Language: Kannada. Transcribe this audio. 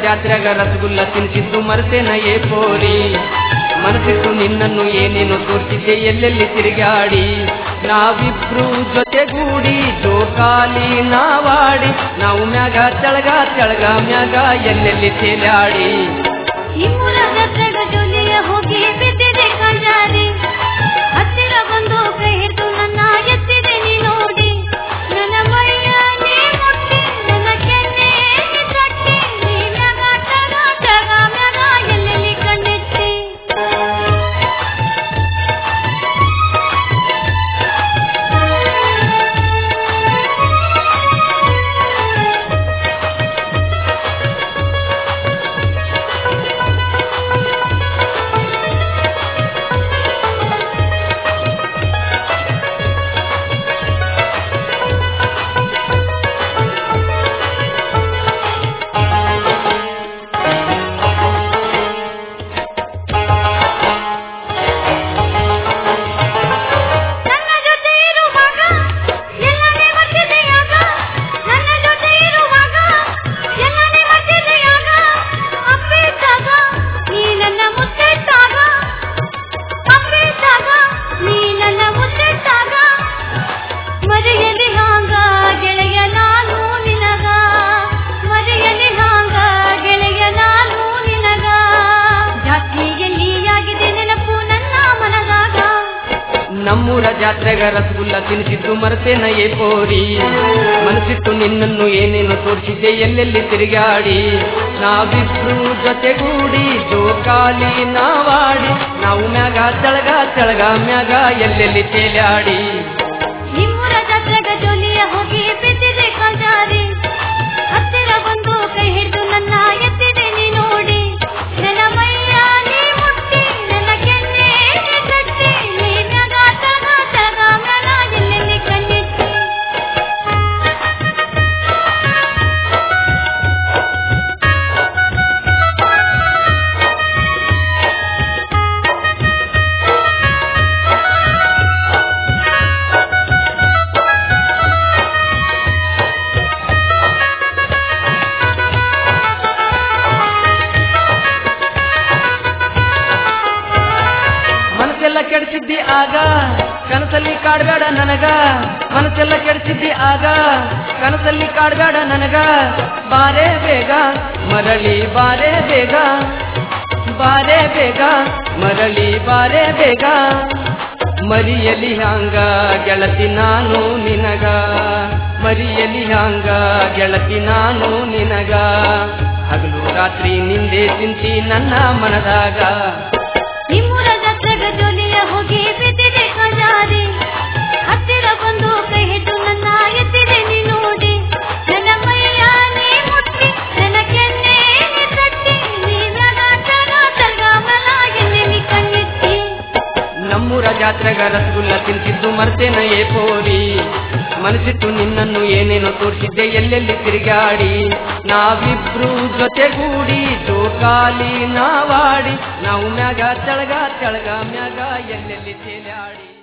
ಜಾತ್ರೆಗ ರಸಗುಲ್ಲ ತಿನ್ಸಿದ್ದು ಮರೆತೇನ ಏ ಪೋರಿ ಮನಸ್ಸಿಟ್ಟು ನಿನ್ನನ್ನು ಏನೇನು ತೋರಿಸಿದ್ದೆ ಎಲ್ಲೆಲ್ಲಿ ತಿರುಗಾಡಿ ನಾವಿಬ್ರು ಜೊತೆಗೂಡಿ ಜೋಕಾಲಿ ನಾವಾಡಿ ನಾವು ಮ್ಯಾಗ ತೆಳಗ ಮ್ಯಾಗ ಎಲ್ಲೆಲ್ಲಿ ತೇಲಾಡಿ ನಿಮ್ಮೂರ ಜಾತ್ರೆಗ ಜೊಲಿಯ ಹೋಗಿ ಬಿದ್ದಿದೆ ಕಂಜಾರಿ ಹತ್ತಿರ ಬಂದು ಕೈ ಹಿಡಿದು ನನ್ನ ಎತ್ತಿದೆ ನೀ ನೋಡಿ ನನ್ನ ಮೈಯ ನೀ ಮುಟ್ಟಿ ನನ್ನ ಕೆನ್ನೆ ನೀ ತಟ್ಟಿ ನೀ ಮ್ಯಾಗ ತೆಳಗ ಮ್ಯಾಗ ಎಲ್ಲೆಲ್ಲಿ ಕಣ್ಣೆತ್ತಿ ನಮ್ಮೂರ ಜಾತ್ರೆಗ ರಸಗುಲ್ಲ ತಿನ್ಸಿದ್ದು ಮರೆತೇನ ಏ ಪೋರಿ ಮನಸ್ಸಿಟ್ಟು ನಿನ್ನನ್ನು ಏನೇನು ತೋರಿಸಿದ್ದೆ ಎಲ್ಲೆಲ್ಲಿ ತಿರುಗಾಡಿ ನಾವಿಬ್ರು ಜೊತೆಗೂಡಿ ಜೋಕಾಲಿ ನಾವಾಡಿ ನಾವು ಮ್ಯಾಗ ತೆಳಗ ಮ್ಯಾಗ ಎಲ್ಲೆಲ್ಲಿ ತೇಲಾಡಿ ನಿಮ್ಮೂರ ಜಾತ್ರೆಗ ಜೊಲಿಯ ಹೋಗಿ ಬಿದ್ದಿದೆ ಕಂಜಾರಿ ಹತ್ತಿರ ಬಂದು ಕೈ ಹಿಡಿದು ನನ್ನ ಎತ್ತಿದೆ ನೀ ನೋಡಿ ನನ್ನ ಮೈಯ ನೀ ಮುಟ್ಟಿ ನನ್ನ ಕೆನ್ನೆ ನೀ ತಟ್ಟಿ ನೀ ಮ್ಯಾಗ ತೆಳಗ ಮ್ಯಾಗ ಎಲ್ಲೆಲ್ಲಿ ಕಣ್ಣೆತ್ತಿ ಮನಸ್ಸೆಲ್ಲ ಕೆಡಿಸಿದ್ದಿ ಆಗ ಕನಸಲ್ಲಿ ಕಾಡ್ಬೇಡ ನನಗ ಮನಸ್ಸೆಲ್ಲ ಕೆಡಿಸಿದ್ದಿ ಆಗ ಕನಸಲ್ಲಿ ಕಾಡ್ಬೇಡ ನನಗ ಬಾರೇ ಬೇಗ ಮರಳಿ ಬಾರೇ ಬೇಗ ಮರಳಿ ಬಾರೇ ಬೇಗ ಮರಿಯಲಿ ಹಂಗ ಗೆಳತಿ ನಾನು ನಿನಗ ಮರಿಯಲಿ ಹಂಗ ಗೆಳತಿ ನಾನು ನಿನಗ ಹಗಲು ರಾತ್ರಿ ನಿಂದೆ ಚಿಂತಿ ನನ್ನ ಮನದಾಗ ನಿಮ್ಮೂರ ಜಾತ್ರೆಗ ಜೊಲಿಯ ಹೋಗಿ ಬಿದ್ದಿದೆ ಕಂಜಾರಿ ಹತ್ತಿರ ಬಂದು ಕೈ ಹಿಡಿದು ನನ್ನ ಎತ್ತಿದೆ ನೀ ನೋಡಿ ನನ್ನ ಮೈಯ ನೀ ಮುಟ್ಟಿ ನನ್ನ ಕೆನ್ನೆ ನೀ ತಟ್ಟಿ ನೀ ಮ್ಯಾಗ ತೆಳಗ ಮ್ಯಾಗ ಎಲ್ಲೆಲ್ಲಿ ಕಣ್ಣೆತ್ತಿ ನಮ್ಮೂರ ಜಾತ್ರೆಗ ರಸಗುಲ್ಲ ತಿನ್ಸಿದ್ದು ಮರೆತೇನ ಏ ಪೋರಿ ಮನಸ್ಸಿಟ್ಟು ನಿನ್ನನ್ನು ಏನೇನು ತೋರಿಸಿದ್ದೆ ಎಲ್ಲೆಲ್ಲಿ ತಿರುಗಾಡಿ ನಾವಿಬ್ರು ಜೊತೆಗೂಡಿ ಜೋಕಾಲಿ ನಾವಾಡಿ ನಾವು ಮ್ಯಾಗ ತೆಳಗ ಮ್ಯಾಗ ಎಲ್ಲೆಲ್ಲಿ ತೇಲಾಡಿ